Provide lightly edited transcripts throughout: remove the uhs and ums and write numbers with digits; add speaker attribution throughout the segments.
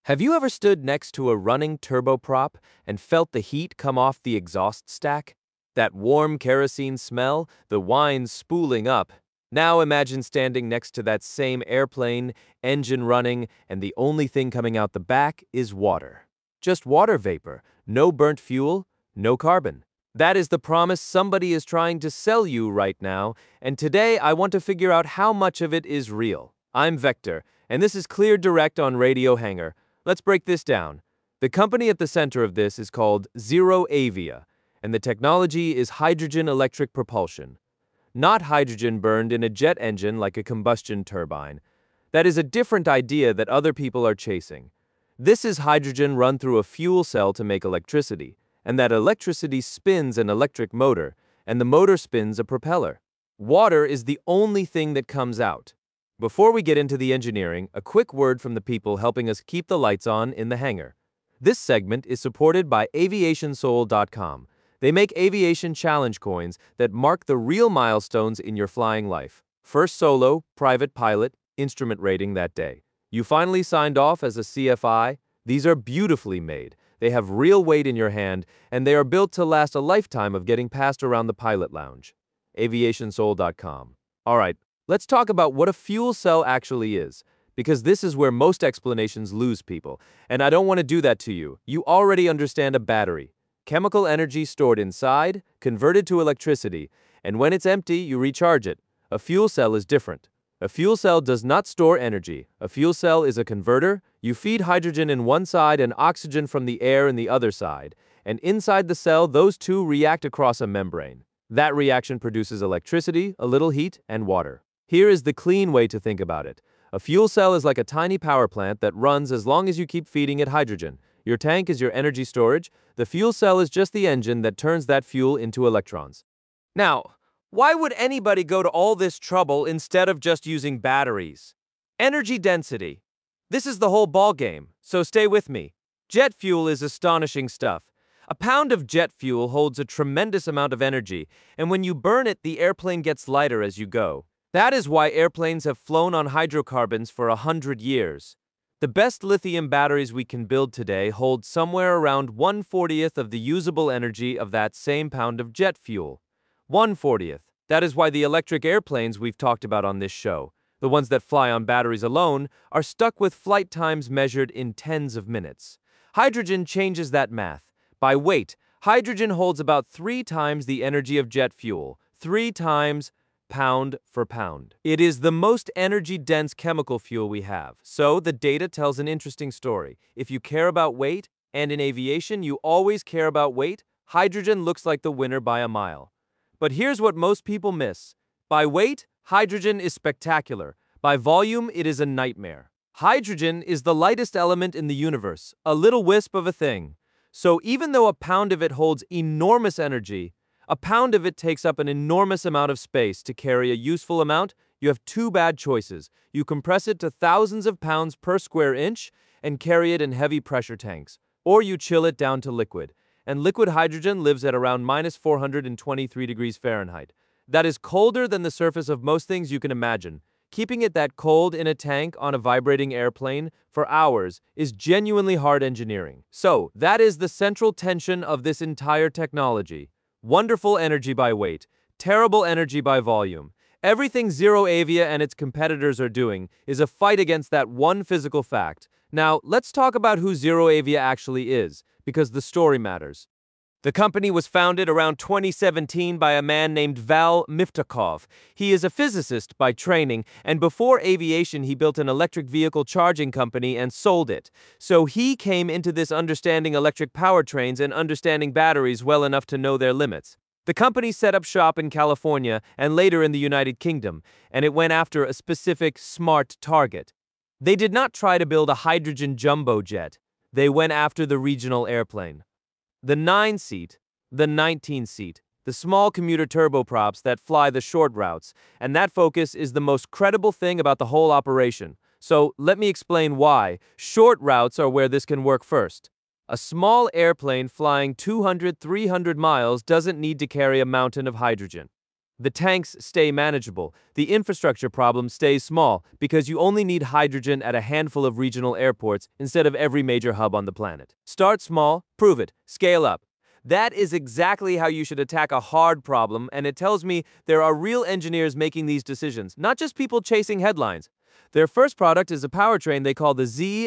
Speaker 1: Have you ever stood next to a running turboprop and felt the heat come off the exhaust stack? That warm kerosene smell, the wine spooling up. Now imagine standing next to that same airplane, engine running, and the only thing coming out the back is water. Just water vapor, no burnt fuel, no carbon. That is the promise somebody is trying to sell you right now, and today I want to figure out how much of it is real. I'm Vector, and this is Clear Direct on Radio Hangar. Let's break this down. The company at the center of this is called ZeroAvia, and the technology is hydrogen electric propulsion. Not hydrogen burned in a jet engine like a combustion turbine. That is a different idea that other people are chasing. This is hydrogen run through a fuel cell to make electricity, and that electricity spins an electric motor, and the motor spins a propeller. Water is the only thing that comes out. Before we get into the engineering, a quick word from the people helping us keep the lights on in the hangar. This segment is supported by aviationsoul.com. They make aviation challenge coins that mark the real milestones in your flying life. First solo, private pilot, instrument rating that day. You finally signed off as a CFI. These are beautifully made. They have real weight in your hand, and they are built to last a lifetime of getting passed around the pilot lounge. aviationsoul.com. All right. Let's talk about what a fuel cell actually is, because this is where most explanations lose people, and I don't want to do that to you. You already understand a battery. Chemical energy stored inside, converted to electricity, and when it's empty, you recharge it. A fuel cell is different. A fuel cell does not store energy. A fuel cell is a converter. You feed hydrogen in one side and oxygen from the air in the other side, and inside the cell, those two react across a membrane. That reaction produces electricity, a little heat, and water. Here is the clean way to think about it. A fuel cell is like a tiny power plant that runs as long as you keep feeding it hydrogen. Your tank is your energy storage. The fuel cell is just the engine that turns that fuel into electrons. Now, why would anybody go to all this trouble instead of just using batteries? Energy density. This is the whole ballgame, so stay with me. Jet fuel is astonishing stuff. A pound of jet fuel holds a tremendous amount of energy, and when you burn it, the airplane gets lighter as you go. That is why airplanes have flown on hydrocarbons for 100 years. The best lithium batteries we can build today hold somewhere around 1/40th of the usable energy of that same pound of jet fuel. 1/40th. That is why the electric airplanes we've talked about on this show, the ones that fly on batteries alone, are stuck with flight times measured in tens of minutes. Hydrogen changes that math. By weight, hydrogen holds about 3 times the energy of jet fuel. 3 times pound for pound. It is the most energy-dense chemical fuel we have, so the data tells an interesting story. If you care about weight, and in aviation you always care about weight, hydrogen looks like the winner by a mile. But here's what most people miss. By weight, hydrogen is spectacular. By volume, it is a nightmare. Hydrogen is the lightest element in the universe, a little wisp of a thing. So even though a pound of it holds enormous energy, a pound of it takes up an enormous amount of space. To carry a useful amount, you have two bad choices. You compress it to thousands of pounds per square inch and carry it in heavy pressure tanks. Or you chill it down to liquid. And liquid hydrogen lives at around minus 423 degrees Fahrenheit. That is colder than the surface of most things you can imagine. Keeping it that cold in a tank on a vibrating airplane for hours is genuinely hard engineering. So, that is the central tension of this entire technology. Wonderful energy by weight, terrible energy by volume. Everything ZeroAvia and its competitors are doing is a fight against that one physical fact. Now, let's talk about who ZeroAvia actually is, because the story matters. The company was founded around 2017 by a man named Val Miftakov. He is a physicist by training, and before aviation he built an electric vehicle charging company and sold it. So he came into this understanding electric powertrains and understanding batteries well enough to know their limits. The company set up shop in California and later in the United Kingdom, and it went after a specific smart target. They did not try to build a hydrogen jumbo jet. They went after the regional airplane. The 9-seat, the 19-seat, the small commuter turboprops that fly the short routes, and that focus is the most credible thing about the whole operation. So let me explain why. Short routes are where this can work first. A small airplane flying 200-300 miles doesn't need to carry a mountain of hydrogen. The tanks stay manageable. The infrastructure problem stays small because you only need hydrogen at a handful of regional airports instead of every major hub on the planet. Start small, prove it, scale up. That is exactly how you should attack a hard problem, and it tells me there are real engineers making these decisions, not just people chasing headlines. Their first product is a powertrain they call the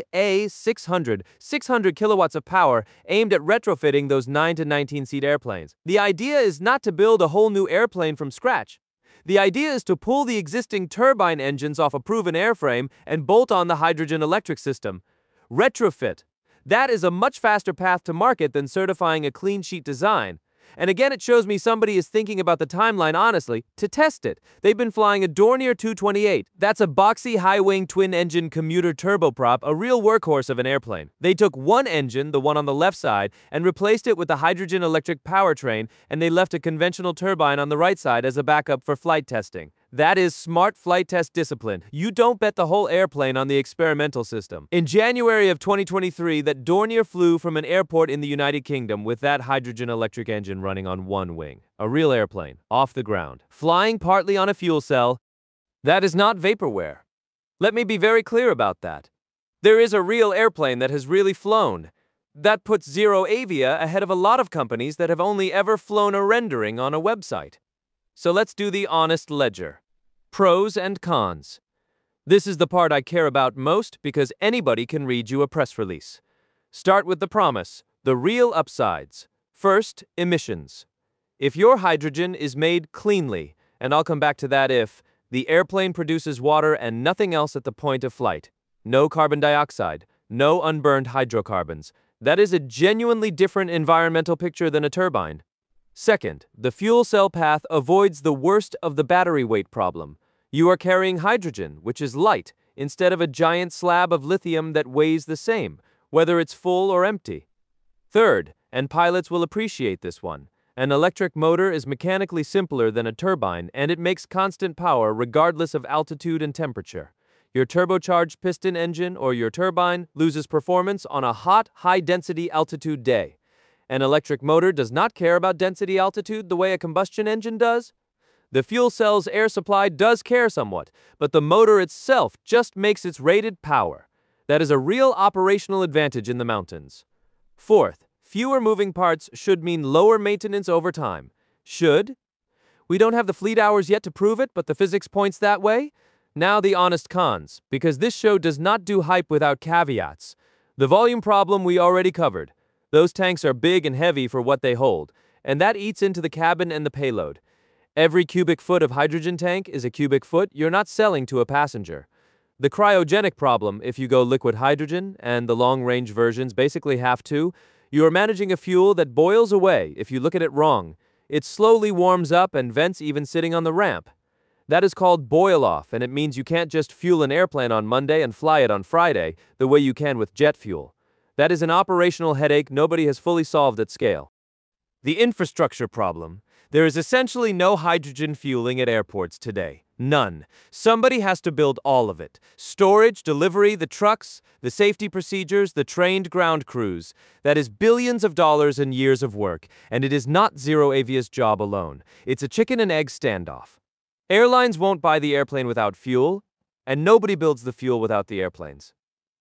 Speaker 1: ZA600, 600 kilowatts of power, aimed at retrofitting those 9 to 19-seat airplanes. The idea is not to build a whole new airplane from scratch. The idea is to pull the existing turbine engines off a proven airframe and bolt on the hydrogen electric system. Retrofit. That is a much faster path to market than certifying a clean sheet design. And again, it shows me somebody is thinking about the timeline honestly to test it. They've been flying a Dornier 228. That's a boxy high-wing twin-engine commuter turboprop, a real workhorse of an airplane. They took one engine, the one on the left side, and replaced it with the hydrogen electric powertrain, and they left a conventional turbine on the right side as a backup for flight testing. That is smart flight test discipline. You don't bet the whole airplane on the experimental system. In January of 2023, that Dornier flew from an airport in the United Kingdom with that hydrogen electric engine running on one wing. A real airplane, off the ground, flying partly on a fuel cell. That is not vaporware. Let me be very clear about that. There is a real airplane that has really flown. That puts ZeroAvia ahead of a lot of companies that have only ever flown a rendering on a website. So let's do the honest ledger. Pros and cons. This is the part I care about most because anybody can read you a press release. Start with the promise, the real upsides. First, emissions. If your hydrogen is made cleanly, and I'll come back to that if, the airplane produces water and nothing else at the point of flight. No carbon dioxide, no unburned hydrocarbons. That is a genuinely different environmental picture than a turbine. Second, the fuel cell path avoids the worst of the battery weight problem. You are carrying hydrogen, which is light, instead of a giant slab of lithium that weighs the same, whether it's full or empty. Third, and pilots will appreciate this one, an electric motor is mechanically simpler than a turbine, and it makes constant power regardless of altitude and temperature. Your turbocharged piston engine or your turbine loses performance on a hot, high-density altitude day. An electric motor does not care about density altitude the way a combustion engine does. The fuel cell's air supply does care somewhat, but the motor itself just makes its rated power. That is a real operational advantage in the mountains. Fourth, fewer moving parts should mean lower maintenance over time. Should? We don't have the fleet hours yet to prove it, but the physics points that way. Now the honest cons, because this show does not do hype without caveats. The volume problem we already covered. Those tanks are big and heavy for what they hold, and that eats into the cabin and the payload. Every cubic foot of hydrogen tank is a cubic foot you're not selling to a passenger. The cryogenic problem, if you go liquid hydrogen, and the long-range versions basically have to, you are managing a fuel that boils away if you look at it wrong. It slowly warms up and vents even sitting on the ramp. That is called boil-off, and it means you can't just fuel an airplane on Monday and fly it on Friday the way you can with jet fuel. That is an operational headache nobody has fully solved at scale. The infrastructure problem. There is essentially no hydrogen fueling at airports today. None. Somebody has to build all of it. Storage, delivery, the trucks, the safety procedures, the trained ground crews. That is billions of dollars and years of work, and it is not ZeroAvia's job alone. It's a chicken and egg standoff. Airlines won't buy the airplane without fuel, and nobody builds the fuel without the airplanes.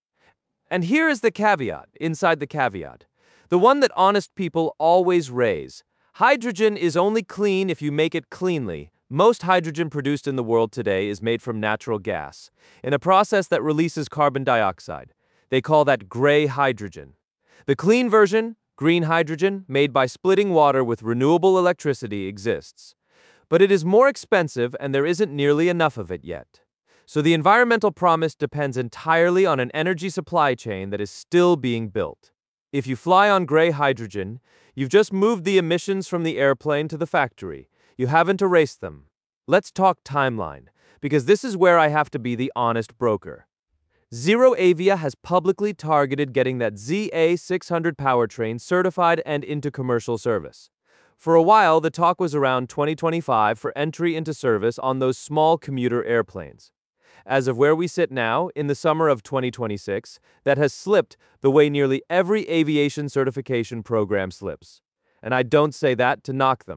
Speaker 1: And here is the caveat inside the caveat. The one that honest people always raise. Hydrogen is only clean if you make it cleanly. Most hydrogen produced in the world today is made from natural gas, in a process that releases carbon dioxide. They call that gray hydrogen. The clean version, green hydrogen, made by splitting water with renewable electricity, exists. But it is more expensive and there isn't nearly enough of it yet. So the environmental promise depends entirely on an energy supply chain that is still being built. If you fly on gray hydrogen, you've just moved the emissions from the airplane to the factory. You haven't erased them. Let's talk timeline, because this is where I have to be the honest broker. ZeroAvia has publicly targeted getting that ZA600 powertrain certified and into commercial service. For a while, the talk was around 2025 for entry into service on those small commuter airplanes. As of where we sit now, in the summer of 2026, that has slipped the way nearly every aviation certification program slips. And I don't say that to knock them.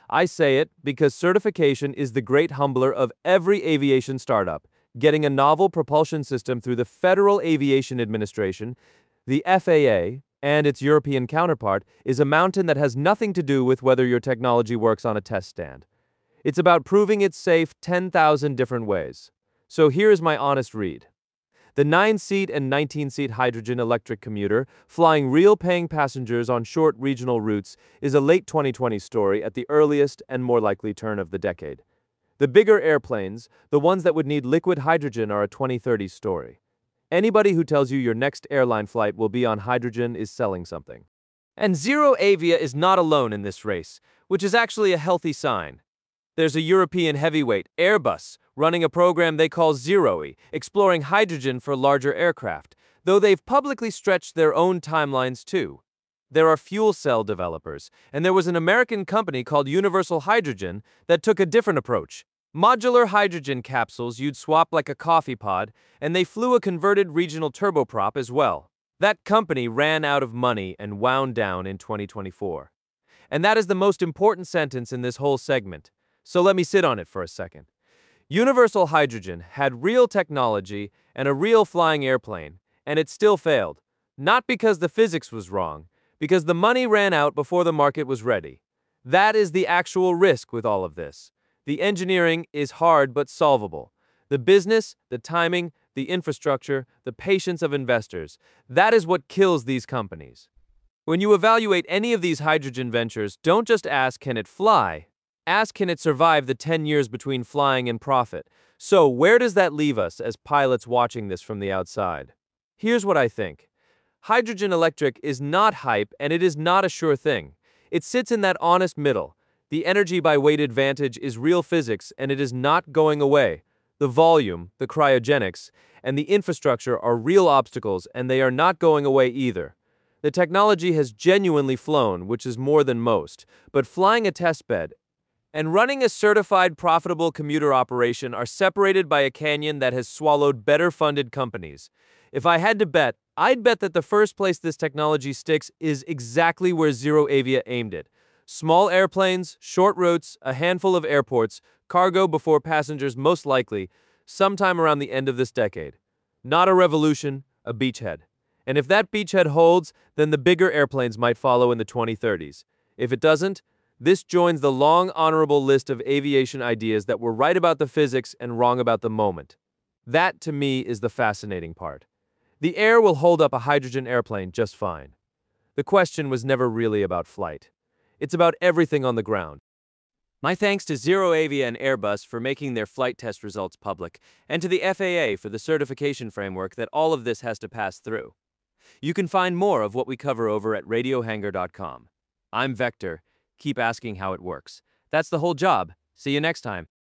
Speaker 1: I say it because certification is the great humbler of every aviation startup. Getting a novel propulsion system through the Federal Aviation Administration, the FAA, and its European counterpart is a mountain that has nothing to do with whether your technology works on a test stand. It's about proving it's safe 10,000 different ways. So here is my honest read. The 9-seat and 19-seat hydrogen electric commuter, flying real paying passengers on short regional routes, is a late 2020 story at the earliest and more likely turn of the decade. The bigger airplanes, the ones that would need liquid hydrogen, are a 2030 story. Anybody who tells you your next airline flight will be on hydrogen is selling something. And ZeroAvia is not alone in this race, which is actually a healthy sign. There's a European heavyweight, Airbus, running a program they call ZeroE, exploring hydrogen for larger aircraft, though they've publicly stretched their own timelines too. There are fuel cell developers, and there was an American company called Universal Hydrogen that took a different approach. Modular hydrogen capsules you'd swap like a coffee pod, and they flew a converted regional turboprop as well. That company ran out of money and wound down in 2024. And that is the most important sentence in this whole segment. So let me sit on it for a second. Universal Hydrogen had real technology and a real flying airplane, and it still failed. Not because the physics was wrong, because the money ran out before the market was ready. That is the actual risk with all of this. The engineering is hard but solvable. The business, the timing, the infrastructure, the patience of investors, that is what kills these companies. When you evaluate any of these hydrogen ventures, don't just ask, can it fly? Ask, can it survive the 10 years between flying and profit? So, where does that leave us as pilots watching this from the outside? Here's what I think. Hydrogen electric is not hype, and it is not a sure thing. It sits in that honest middle. The energy by weight advantage is real physics, and it is not going away. The volume, the cryogenics, and the infrastructure are real obstacles, and they are not going away either. The technology has genuinely flown, which is more than most, but flying a testbed and running a certified profitable commuter operation are separated by a canyon that has swallowed better-funded companies. If I had to bet, I'd bet that the first place this technology sticks is exactly where ZeroAvia aimed it. Small airplanes, short routes, a handful of airports, cargo before passengers most likely, sometime around the end of this decade. Not a revolution, a beachhead. And if that beachhead holds, then the bigger airplanes might follow in the 2030s. If it doesn't, this joins the long, honorable list of aviation ideas that were right about the physics and wrong about the moment. That, to me, is the fascinating part. The air will hold up a hydrogen airplane just fine. The question was never really about flight. It's about everything on the ground. My thanks to ZeroAvia and Airbus for making their flight test results public, and to the FAA for the certification framework that all of this has to pass through. You can find more of what we cover over at radiohangar.com. I'm Vector. Keep asking how it works. That's the whole job. See you next time.